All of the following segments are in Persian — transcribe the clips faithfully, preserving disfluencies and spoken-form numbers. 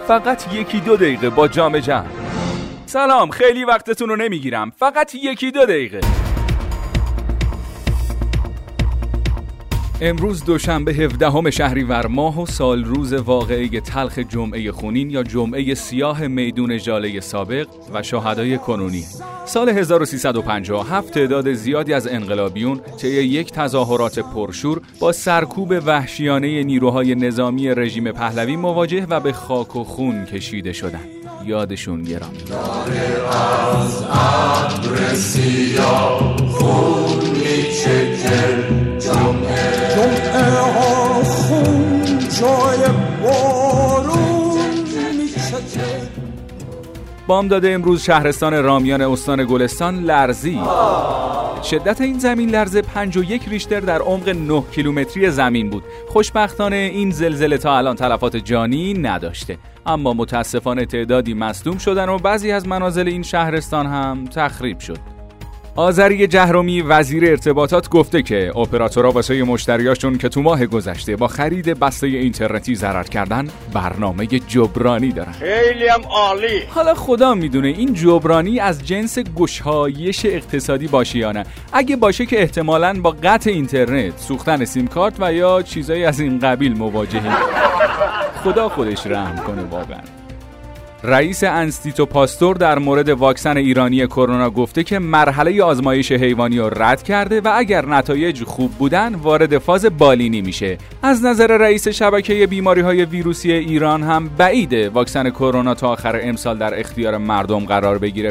فقط یکی دو دقیقه با جام جم. سلام، خیلی وقتتون رو نمیگیرم، فقط یکی دو دقیقه. امروز دوشنبه هفدهم شهریور ماه و سال روز واقعه تلخ جمعه خونین یا جمعه سیاه میدون ژاله سابق و شهدای کنونی. سال هزار و سیصد و پنجاه و هفت تعداد زیادی از انقلابیون طی یک تظاهرات پرشور با سرکوب وحشیانه نیروهای نظامی رژیم پهلوی مواجه و به خاک و خون کشیده شدند. یادشون گرامی. از ابر سیاه خون میچکه جمعه جمعه ها خون جای بارون میچکه. بامداد امروز شهرستان رامیان استان گلستان لرزید. شدت این زمین لرزه پنج و یک ریشتر در عمق نه کیلومتری زمین بود. خوشبختانه این زلزله تا الان تلفات جانی نداشته، اما متاسفانه تعدادی مصدوم شدن و بعضی از منازل این شهرستان هم تخریب شد. آذری جهرمی وزیر ارتباطات گفته که اپراتورها واسه مشتریاشون که تو ماه گذشته با خرید بسته اینترنتی ضرر کردن برنامه جبرانی دارن. خیلی هم عالی. حالا خدا میدونه این جبرانی از جنس گشایش اقتصادی باشه یا نه. اگه باشه که احتمالاً با قطع اینترنت، سوختن سیم کارت و یا چیزایی از این قبیل مواجهیم. خدا خودش رحم کنه واقعا. رئیس انستیتو پاستور در مورد واکسن ایرانی کرونا گفته که مرحله آزمایش حیوانی رو رد کرده و اگر نتایج خوب بودن وارد فاز بالینی میشه. از نظر رئیس شبکه بیماری‌های ویروسی ایران هم بعیده واکسن کرونا تا آخر امسال در اختیار مردم قرار بگیره.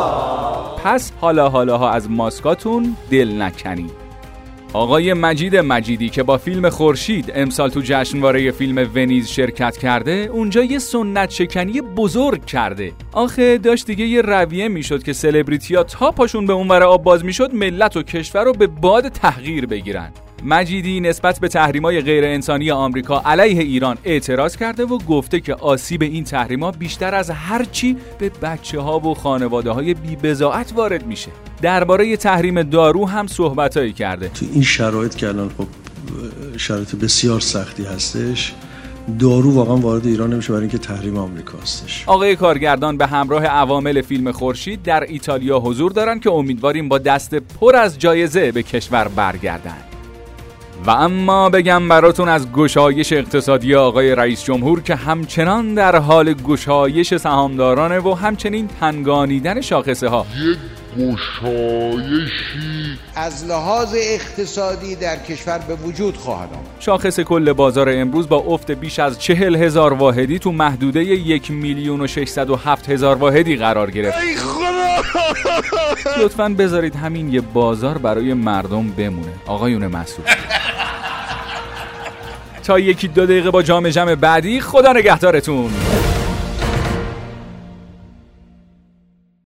پس حالا حالاها از ماسکاتون دل نکنید. آقای مجید مجیدی که با فیلم خورشید امسال تو جشنواره فیلم ونیز شرکت کرده، اونجا یه سنت شکنی بزرگ کرده. آخه داشت دیگه یه رویه میشد که سلبریتی‌ها تا پاشون به اونور آب باز میشد ملت و کشور رو به باد تحقیر بگیرن. مجیدی نسبت به تحریم‌های غیر انسانی آمریکا علیه ایران اعتراض کرده و گفته که آسیب این تحریم‌ها بیشتر از هر چی به بچه‌ها و خانواده‌های بی‌بضاعت وارد میشه. درباره تحریم دارو هم صحبتایی کرده. تو این شرایط که الان خب شرایط بسیار سختی هستش، دارو واقعا وارد ایران نمیشه برای اینکه تحریم آمریکا هستش. آقای کارگردان به همراه عوامل فیلم خورشید در ایتالیا حضور دارن که امیدواریم با دست پر از جایزه به کشور برگردن. و اما بگم براتون از گشایش اقتصادی آقای رئیس جمهور که همچنان در حال گشایش سهامدارانه و همچنین تنگانیدن شاخصه ها. یک گشایشی از لحاظ اقتصادی در کشور به وجود خواهد آمد. شاخص کل بازار امروز با افت بیش از چهل هزار واحدی تو محدوده یک میلیون و ششصد و هفت هزار واحدی قرار گرفت. ای خدا! لطفاً بذارید همین یه بازار برای مردم بمونه. آقایون مسئول. تا یکی دو دقیقه با جام جم بعدی، خدا نگهدارتون.